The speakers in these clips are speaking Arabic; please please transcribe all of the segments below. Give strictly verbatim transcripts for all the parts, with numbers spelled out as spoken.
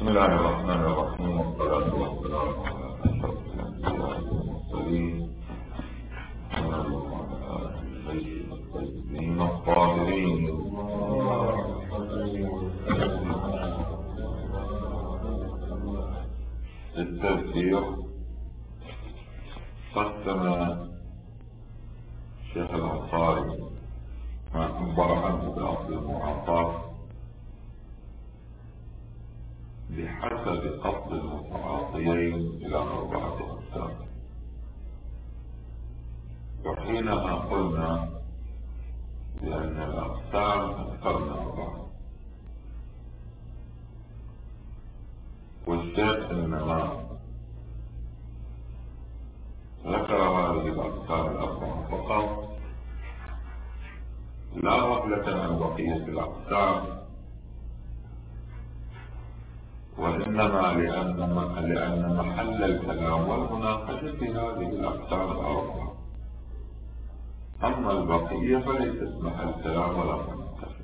بسم الله الرحمن الرحيم، والصلاة والسلام على أشرف الأنبياء والمرسلين وعلى آله البيت الطيبين الطاهرين. التفسير قسم الشيخ الأنصاري ما عبر عنه بأصل المعاطاة بحسب قصد المتعاطيين إلى أربعة أقسام. وحينها قلنا بأن الأقسام أكثر من أربعة، والشيخ إنما ذكر هذه الأقسام الأربعة فقط، لا غفلة عن بقية الأقسام، وإنما لأن لأن محل الكلام والمناقشة في هذه الأقسام الأربعة، أما البقية فليست محل كلام ولا مناقشة.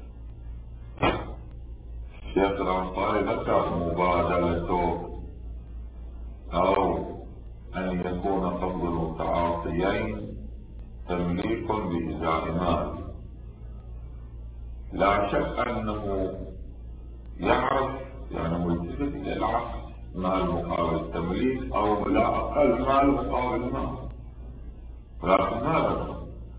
الشيخ الأنصاري ذكر مبادلته أو أن يكون قصد المتعاطيين تمليك بإزاء مال. لا شك أنه يعرف يعني ملتفت إلى العكس، مال مقابل التمليك أو لا أقل مال مقابل مال، ولكن ماذا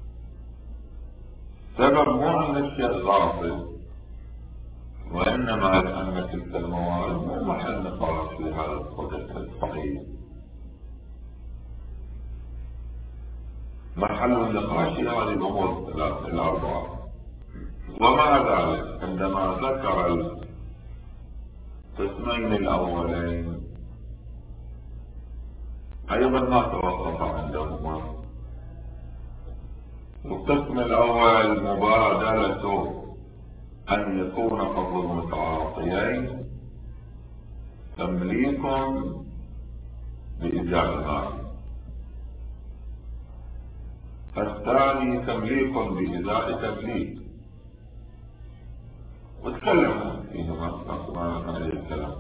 سبب مو أن الشيء غاصب، وإنما لأن تلك الموارد مو محل نقاش في هذا القدر الصحيح. محل النقاش في هذه الأمور الأربعة. ومع ذلك عندما ذكر القسمين الأولين أيضا ما توقف عندهما. القسم الأول مبادلته أن يكون قصد المتعاطيين تمليك بإزاء المال، الثاني تمليك بإزاء تمليك، وتكلم فيهما عن هذا الكلام.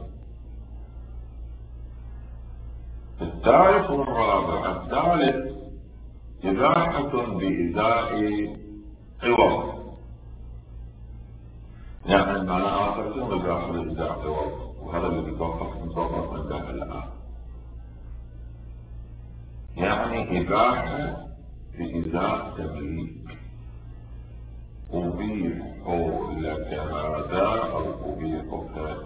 الثالث والرابع، الثالث إباحة بإزاء عوض، يعني معنى آخر شنو إباحة بإزاء عوض، وهذا اللي بيتوقف مطابق من ده الآن. يعني إباحة بإزاء تمليك، أبيح لك هذا أو أبيحك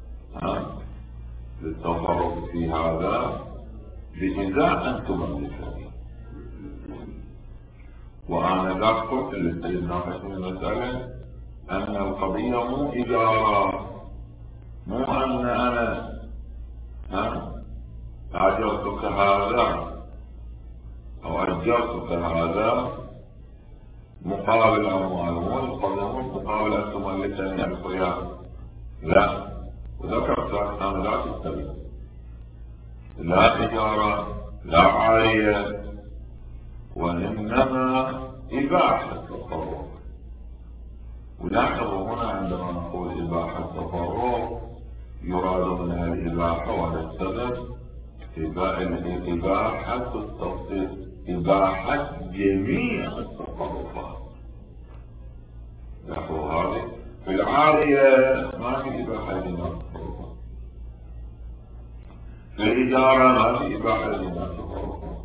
للتصرف في هذا بإزاء أن تملكني. وأنا ذاك قلت اللي ناقش المسألة أن القضية مو إجارة، مو أن أنا ها أجرتك هذا أو أجرتك هذا مقابل أموال، مو القضية مقابل أن تملكني القيام، لا. وذكرت أنا لا تستوي، لا تجارة لا عارية، وإنما إباحة التصرف. ولاحظوا هنا عندما نقول إباحة التصرف يراد منها الإباحة، وهذا السبب إباحة التصرف، إباحة جميع التصرفات. لاحظوا هذه في العارية ما في إباحة جميع التصرفات، في الإدارة ما في إباحة جميع التصرفات،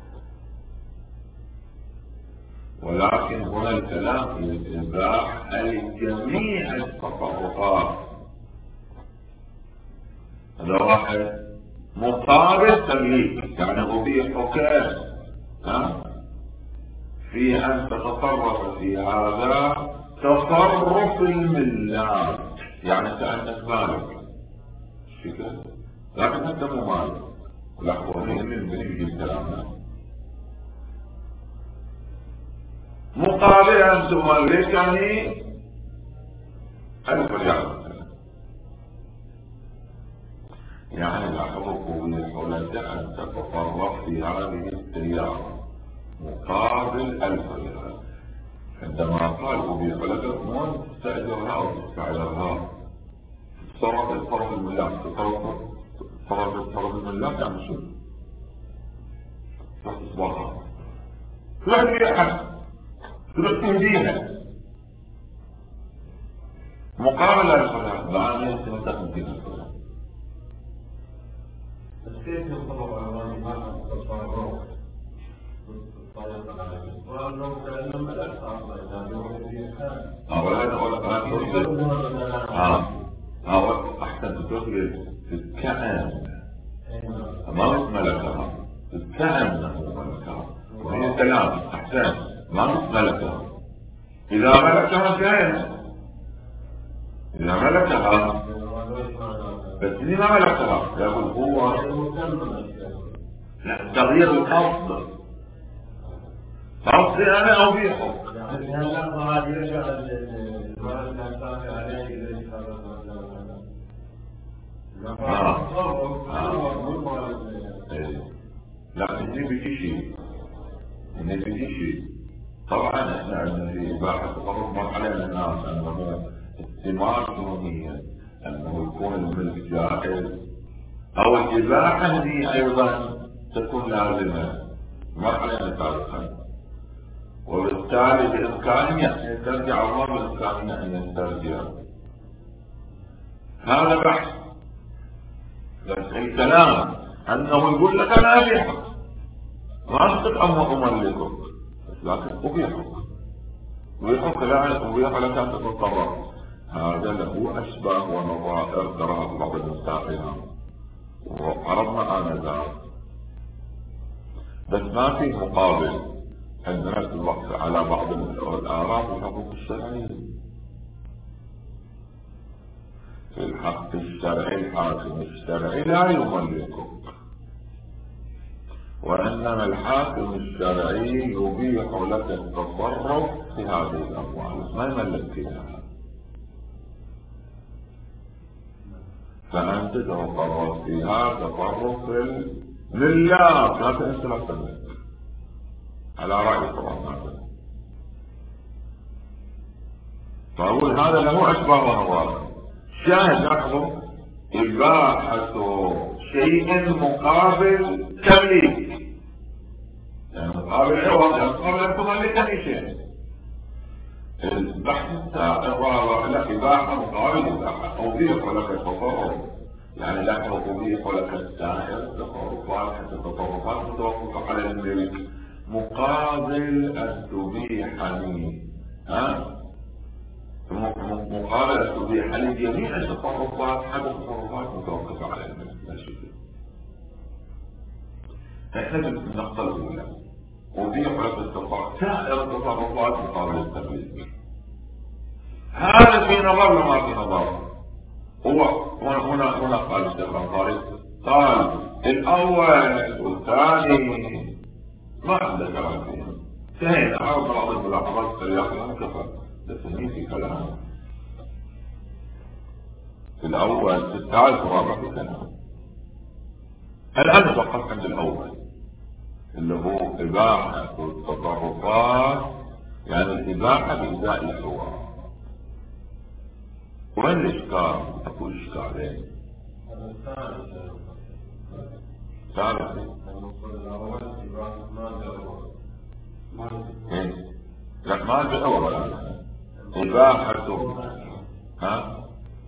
ولكن هنا الكلام في إباحة جميع التصرفات. هذا واحد مقابل تمليك، يعني أبيحك في أن تتصرف في هذا تصرف الملاك، يعني كأنك مالك شكل، لكن أنت مو مالك. لاحظوا من بنيجي الكلام مقابل أن تملكني ألف ريال، يعني لاحظوا أبيح أن تتصرف في هذه السيارة مقابل ألف ريال. عندما قال أبيح لك مو تستأجرها أو تستعجرها، تصرف تصرف الملاك، تصرف تصرف تصرف الملاك يعني شو؟ تحت إصبعها تروح تبيعها، تروح تهديها مقابل للفلان، لا أنا يمكن أن تكون فيها الفلان. بس كيف ينطبق على هذا التصرف؟ ولا ولا اه اه احسن تقول تتكأن ما ملكها، تتكأن ملكها وهي كلام احسن ما ملكها. اذا ملكها كان اذا ملكها بس اللي ما ملكها يقول هو لا تغيير القصد قصدي انا ابيحه. يعني في هاللحظة هذه يرجع المال كان صافي عليه إلى الإشارة لا هني بيجي شيء هني بيجي شيء. طبعا احنا عندنا في إباحة تقرب مرحلة للناس أنه الثمار قانونية، أنه يكون الملك جائز أو الإباحة هذه أيضا تكون لازمة مرحلة ثالثة، وبالتالي بإمكانية أن يسترجع الله، بإمكانية أن يسترجع. هذا بحث. بس الكلام أنه يقول لك أنا أبيحك ما أستطيع أن أملكك، لكن أبيحك أبيحك لا أبيح لك أن تتصرف. هذا له أشباه ونظائر تراها بعض المستعقلين وعرضنا آنذاك، بس ما في مقابل. عندنا الوقت على بعض الآراء والحقوق الشرعية. في الحق الشرعي الحاكم الشرعي لا يملكك، وإنما الحاكم الشرعي يبيح لك التصرف في هذه الأموال، ما يملك فيها، فأنت تتصرف فيها تصرف لله، لكن أنت لا تملك على رأي طبعا. هذا فأقول هذا له أشباه ونظائر. شاهد لاحظوا إباحة شيء مقابل تمليك، يعني مقابل عوض، يعني مقابل أن تملك أي شيء. البحث الرابع لا إباحة مقابل إباحة، أضيف لك التصرف، يعني لاحظوا أضيف لك السائر التصرفات حتى التصرفات متوقفة على الملك مقابل أن تبيحني، ها؟ مقابل أن تبيح لي جميع التصرفات حتى التصرفات متوقفة على الملك، لا شيء. احنا في النقطة الأولى أبيح لك التصرفات سائر التصرفات مقابل التمليك. هذا في نظر وما في نظر. هو هنا هنا قال الشيخ الأنصاري قال الأول والثاني ما عنده كلام فيهم، انتهينا. عرض بعض الملاحظات السريعة كفى، بس مين في كلام في الأول في الثالث والرابع في كلام. الآن نتوقف عند الأول اللي هو إباحة التصرفات، يعني الإباحة بإزاء الحوار. وين الإشكال؟ أقول إشكالين. ثالث لا ما في أول إباحة ها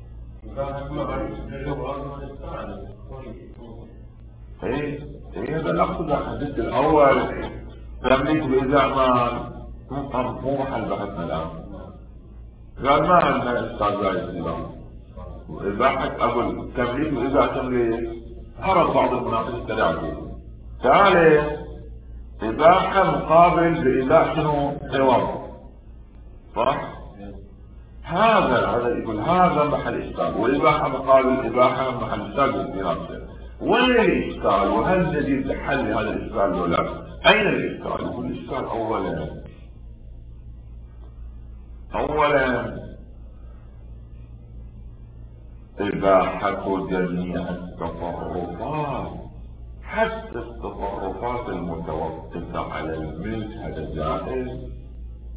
ايه ايه هذا الأقصد. الحديث الأول تمليك بإزاء مال مو محل بحثنا الآن. قال ما عندنا إشكال زايد الآن. إباحة أقول تمليك بإزاء تمليك عرض بعض المناقش السريعة فيه. تعالى إباحة مقابل بإزاء شنو حوار، صح؟ هذا هذا يقول هذا محل إشكال، والإباحة مقابل إباحة محل إشكال في نفسه. وين الإشكال؟ وهل نجد حل هذا الإشكال ولا لا؟ أين الإشكال؟ يقول الإشكال أولا أولا إباحة جميع التصرفات حتى التصرفات المتوقفة على الملك، هذا جائز.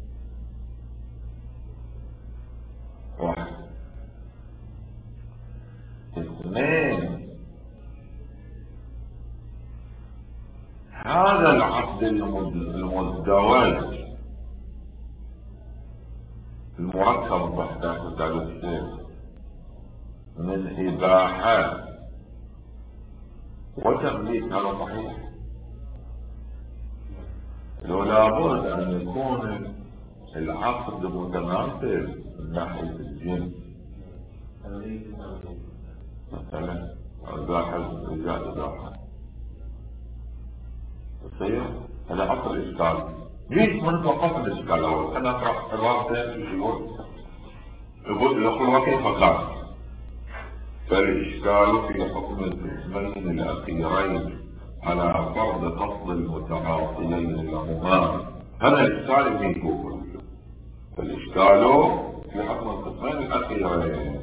واحد. اثنين، هذا العقد المزدوج المركب تحت ثلاث من إباحة وتمليك، هذا صحيح. لو لابد أن يكون العقد متماثل من ناحية الجنس، مثلا إباحة إيجاد إباحة تصير، هذا أصل الإشكال. ليش من توقف الإشكال الأول؟ أنا أقرأ الرابطة شو يقول؟ يقول يقول وكيف كان؟ فالإشكال في حكم القسمين الأخيرين على فرض قصد المتعاطيين لهما. هذا الإشكال اللي يقول فالإشكال في حكم القسمين الأخيرين.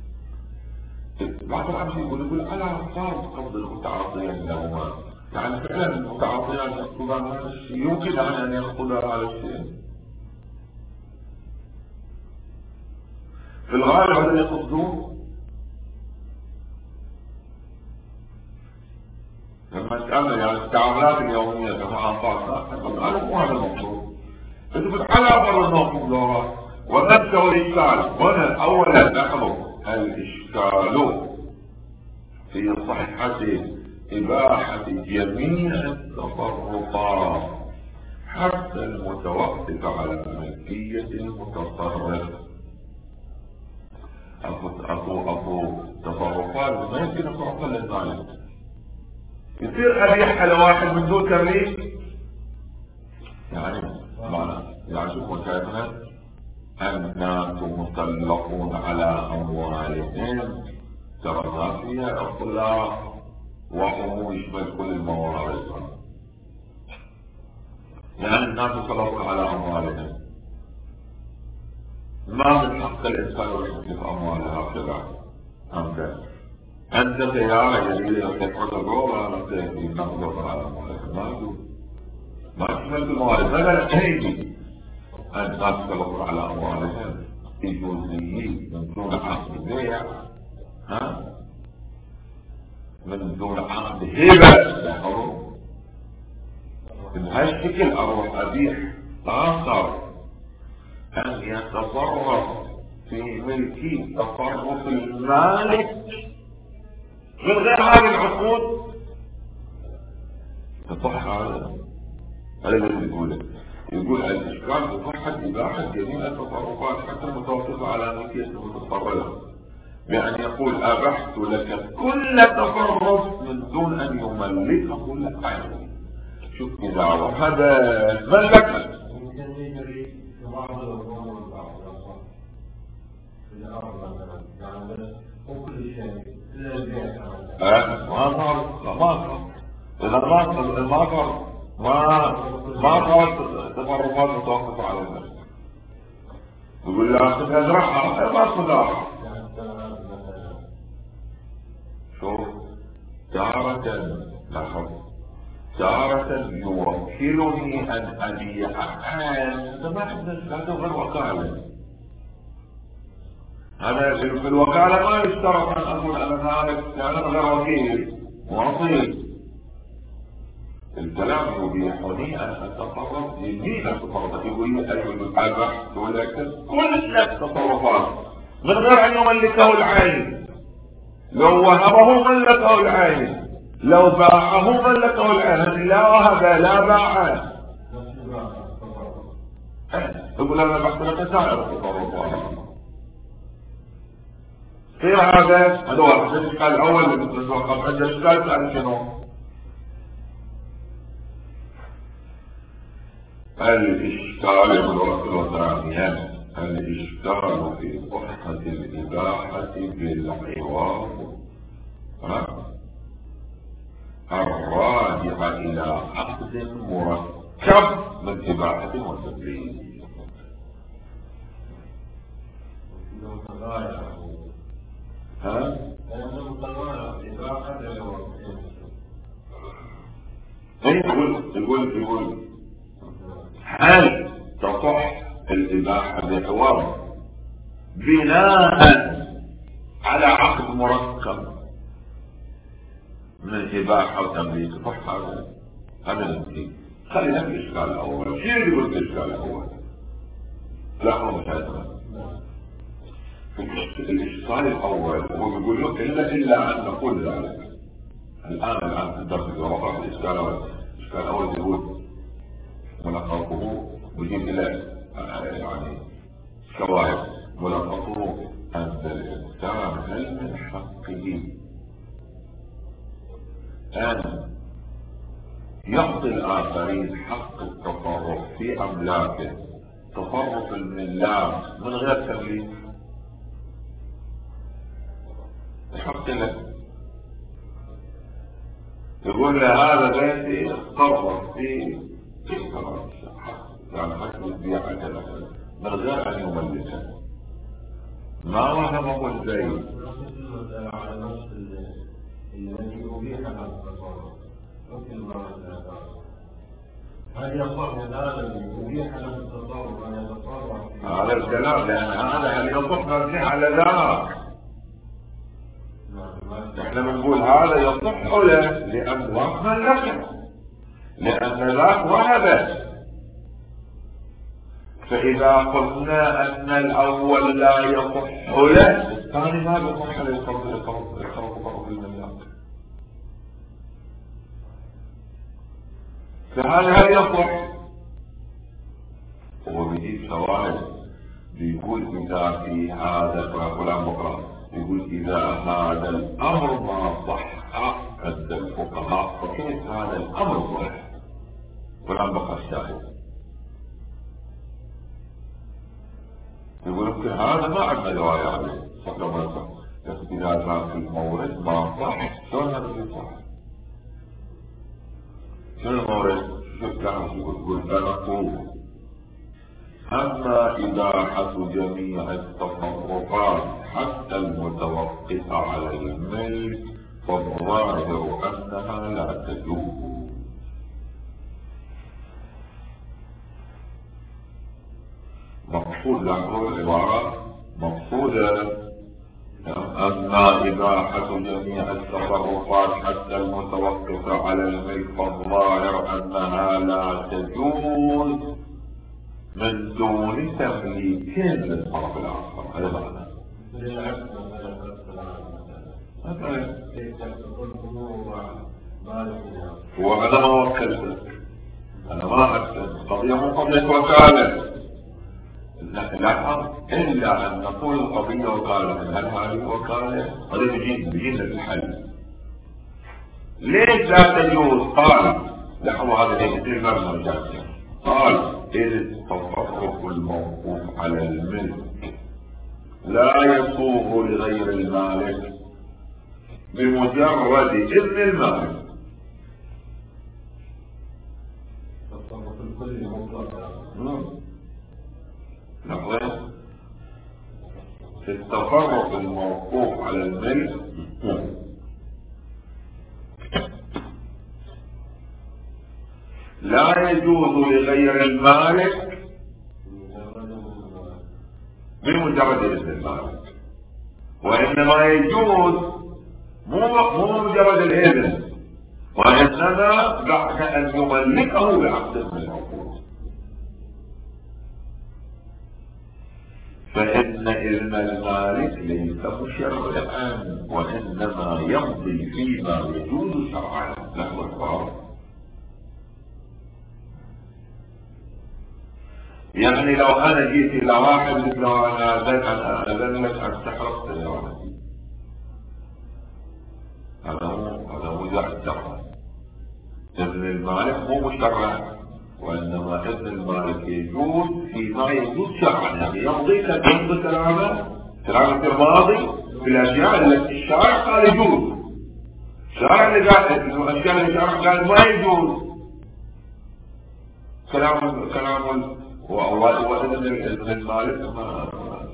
بعض العالم يقول يقول على فرض قصد المتعاطيين لهما، يعني فعلا المتعاطيان يقصدان هذا الشيء، يمكن أن يقصد هذا الشيء في الغالب. هذا اللي يقصدوه لما تأمل يعني التعاملات اليومية كما أنفعنا، هذا مو هذا المقصود. تقول على فرض النقص دورة ونبدأ الإشكال هنا. أولا نحن الإشكال في صحة إباحة جميع التصرفات حتى المتوقف على ملكية المتصرف. أكو أكو تصرفات ما يمكن تصرفها للمالك، يصير أبيح على واحد من دون تمليك. يعني معنى يعني شوفوا شايفنا الناس مسلطون على أموالهم، ترى ما فيها إطلاق وهو يشمل كل الموارد. يعني الناس مسلطون على أموالهم، ما من حق الإنسان يملك أموالها كذا. أنت أنت سيارة جميلة وتدخل الروضة، أنت الناس مسلطون على أموالهم، ما يجوز، ما يشمل الموارد. مثلا هيجي الناس مسلطون على أموالهم بجزئيين من دون عقد بيع، ها من دون عقد هبة. بهالشكل أروح أبيح آخر أن يتصرف في ملكي تصرف المالك من غير هذه العقود. تصح هذا؟ هذا اللي يقوله. يقول الإشكال بصحة إباحة جميع التصرفات حتى المتوقفة على ملكية المتصرف، بأن يقول أبحت لك كل تصرف من دون أن يملكه لك عينه. شوف إذا هذا ملك ما صار ما صار إذا ما صار ما صار ما ما صار تصرفات متوقفة على النفس. يقول لا أخذها زرعها ما أخذها. شوف تارة لاحظ تارة يوكلني أن أبيع هذا ما حدث، هذا غير وكالة. هذا في الوكالة ما يشترط أن أقول أنا مالك، أنا غير وكيل وأصيل. الكلام يبيحني أن أتصرف جميع التصرفات. يقول لي أيها أبحت لك كل التصرفات من غير أن يملكه العين. لو وهبه ملكه العين، لو باعه ملكه العين، لا وهب لا باع. يقول أنا بحث لك سائر التصرفات. في هذا هذا واحد. الإشكال الأول اللي بتتوقف عند الإشكال الثاني شنو؟ الإشكال يقول ثانيا الإشكال في صحة الإباحة بالعوض الراجع إلى عقد مركب من إباحة وتبليغ. ها؟ يقول يقول يقول هل تصح الإباحة بالعوض بناء على عقد مركب من إباحة وتمليك صح هذا هذا المثيل. خلينا في الإشكال الأول. شو يقول في الإشكال الأول؟ لا هو مش هذا. الإشكال الأول هو يقول لك إلا إلا أن نقول ذلك. الآن الآن في الدرس الورقات الإشكال الأول الإشكال الأول يقول ملخصه ويجيب إلى يعني شواهد ملخصه أن الإنسان هل من حقه أن يعطي الآخرين حق التصرف في أملاكه تصرف الملاك من غير تمليك؟ يحق له يقول له هذا بيتي تصرف فيه يعني حق البيع كذا من غير أن يملكه. ما وهمه البيت على نفس الذي أبيح له التصرف مثل ما هل يصح هذا الذي أبيح له التصرف أن يتصرف هذا الكلام لأن هذا هل يصح مرجع على ذاك. احنا بنقول هذا يصح له لأن ذاك ملكه لأن ذاك وهبه. فإذا قلنا أن الأول لا يصح له الثاني ما يصح له يتصرف الملاك. فهذا هل يصح؟ هو بيجيب شواهد بيقول إذا في هذا فلان بكرة يقول إذا هذا الأمر ما صح عند الفقهاء فكيف هذا الأمر صح؟ فلان بكرة الشاهد يقول يمكن هذا ما عندنا رواية عليه صح لو ما صح لكن إذا كان في المورد ما صح شلون هذا يصح؟ شنو المورد؟ شوف كان يقول فنقول أما إباحة جميع التصرفات حتى المتوقفة على الملك فالظاهر أنها لا تجوز. مقصود له العبارة مقصودة أما إباحة جميع التصرفات حتى المتوقفة على الملك فالظاهر أنها لا تجوز من دون تمليك للطرف الآخر. هذا معنى وأنا ما وكلتك أنا ما أكلت قضية مو قضية وكالة لا إلا أن نقول القضية وكالة هل هذه وكالة قضية بجين بجين للحل. ليش لا تجوز؟ قال لحظة هذا يكتير مرمى جاسم قال إذ التصرف الموقوف على الملك لا يصوغ لغير المالك بمجرد إذن المالك. التصرف الكلي مطلق نقول في التصرف الموقوف على الملك لا يجوز لغير المالك بمجرد إذن المالك وإنما يجوز مو مو مجرد الإذن وإنما بعد أن يملكه بعقد من العقود. فإن إذن المالك ليس مشرعا وإنما يمضي فيما يجوز شرعا له القرار. يعني لو أنا جيت إلى واحد لو أنا أذن لك أن تحرق سيارتي هذا مو هذا مو جاء شرعا. إذن المالك مو مشرع وإنما إذن المالك يجوز فيما يجوز شرعا. يعني يمضي يمضي كلامه كلامه الماضي بالأشياء التي الشارع قال يجوز. الشارع اللي قال الأشياء اللي الشارع قال ما يجوز كلام كلام وإذن المالك ما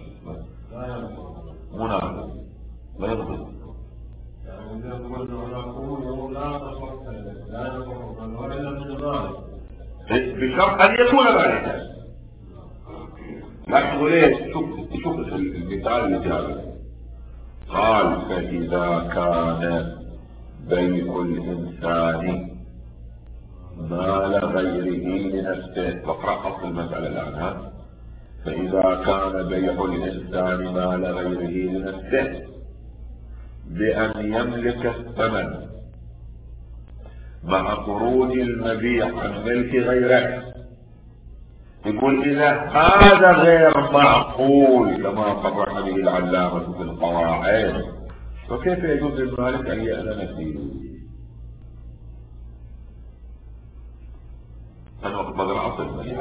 مو نافذ لا يمضي. يعني إذا قلنا نقول لا تصرف لا يصرف وإلا من المالك بشرط أن يكون مالكا. لا تقول ايش شوف شوف المثال اللي جابه قال فإذا كان بيع الإنسان مال غيره لنفسه. تقرأ أصل المسألة الآن. فإذا كان بيع الإنسان مال غيره لنفسه بأن يملك الثمن مع خروج المبيع عن ملك غيره، يقول إذا هذا غير معقول كما صرح به العلامة في القواعد، فكيف يجوز للمالك أن يأذن فيه؟ أنا بقدر أصل يعني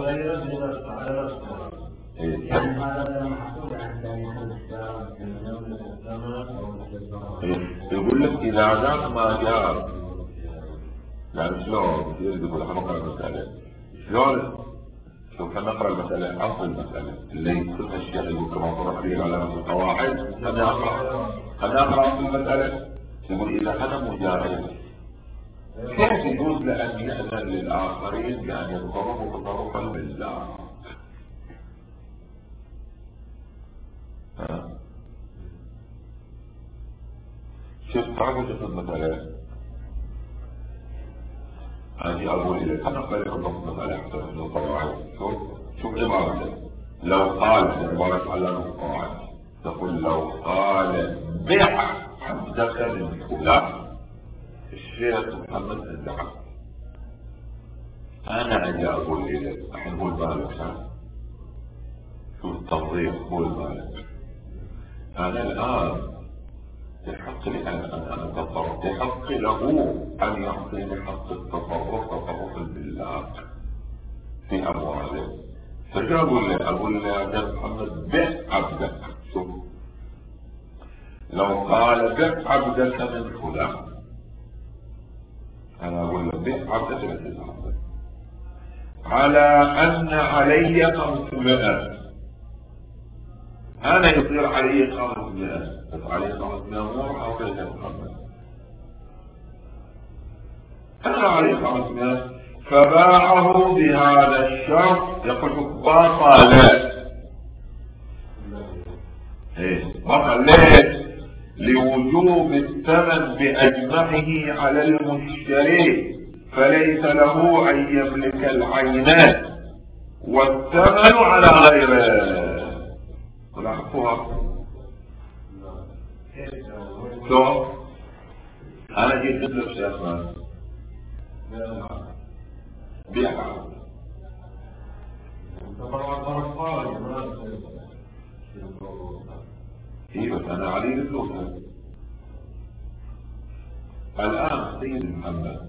هذا محسوب عن ثاني يقول لك إذا ذاك ما جاء، يعني شلون يقول احنا نقرأ المسألة شلون؟ شوف خلينا نقرأ المسألة، أصل المسألة اللي يكتبها الشيخ يقول كما صرح به العلامة القواعد. خلينا نقرأ خلينا نقرأ أصل المسألة. يقول إذا كان مجاهد كيف يجوز لأن يأذن للآخرين بأن يتصرفوا تصرفا بالله؟ ها؟ شوف تعرفوا شو المسألة؟ أجي أقول إليك أنا أقول لكم مسألة أحسن من القواعد. شوف شوف عبارة لو قال عبارة علامة القواعد تقول لو قال بيع عبدك من فلان الشيخ محمد الدعاء، أنا أجي أقول إليك الحين قول مالك شو التوظيف قول مالك أنا الآن يحق لي أن أتصرف، يحق له أن يعطيني حق التصرف تصرف بالله في أمواله. فشو أقول له؟ أقول له يا محمد بيع عبدك. شوف لو قال بيع عبدك من فلان أنا أقول له بيع عبدك من فلان على أن علي خمسمائة، أنا يصير علي خمسمائة بس علي خمسمائة مو حاولت يا محمد، أنا علي خمسمائة فباعه بهذا الشرط يقول بطل. إيه بطل ليه؟ لوجوب الثمن بأجمعه على المشتري فليس له أن يملك العينات والثمن على غيره. لاحظوها شو أنا جيت أطلب شيخنا بيع ايه بس انا علي الفلوس. الان سيد محمد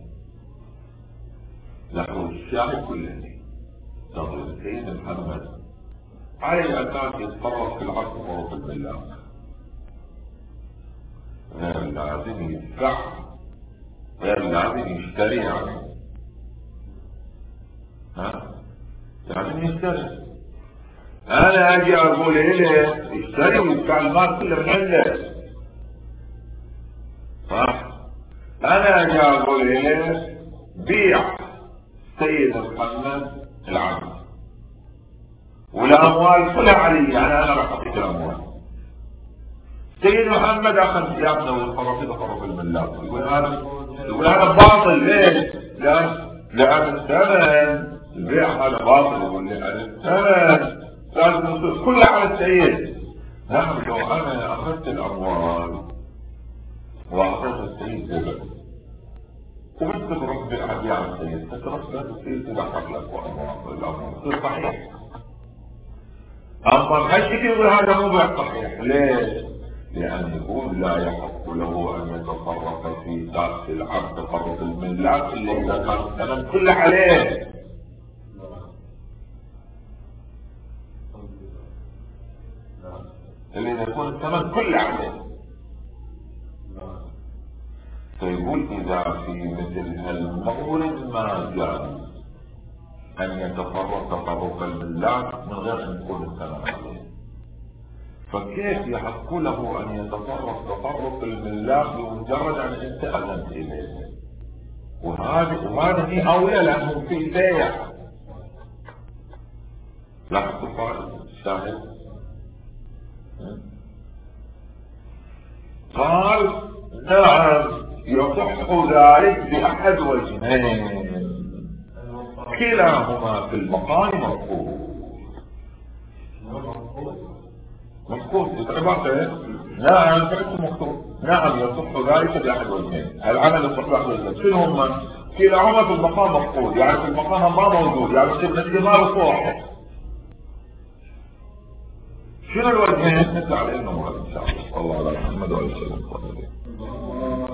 له الشعب كله تقول سيد محمد عليه ان يتصرف في العقد وفي الملاك غير لازم يدفع غير لازم يشتري يعني ها لازم يشتري. انا اجي اقول له اشتري ويدفع المال كله من عنده صح. انا اجي اقول له بيع سيد محمد العبد والاموال كلها علي، يعني انا راح اعطيك الاموال. سيد محمد اخذ ثيابنا ويتصرف في تصرف الملاك، يقول هذا يقول هذا باطل. ليش؟ لان لان الثمن البيع هذا باطل. يقول لان الثمن لازم يصير كله على السيد. نعم لو انا اخذت الاموال واعطيت السيد زبد وانت تروح بالعدي على السيد تترك له السيد تدفع لك الاموال تصير صحيح. اما بهالشكل يقول هذا مو بيع صحيح. ليش؟ لان يقول لا يحق له ان يتصرف في ذات العبد تصرف الملاك الا اذا كان الثمن كله عليه. اللي يكون الثمن كله عليه. فيقول اذا في مثل هالمورد ما جاء ان يتصرف تصرف الملاك من غير ان يكون الثمن عليه، فكيف يحق له ان يتصرف تصرف الملاك بمجرد ان انت اذنت اليه؟ وهذه وهذا في اولى لانه في بيع. لاحظوا الشاهد قال نعم يصح ذلك بأحد وجهين كلاهما في المقام مفقود. مفقود عبارته نعم فعل مكتوب. نعم يصح ذلك بأحد وجهين. العمل يصح بأحد وجهين شنو هما؟ كلاهما في المقام مفقود، يعني في المقام ما موجود، يعني يصير الاحتمال واحد. شنو الوجهين؟ نسأل على انه ان شاء الله. الله على محمد وعلى اله وصحبه.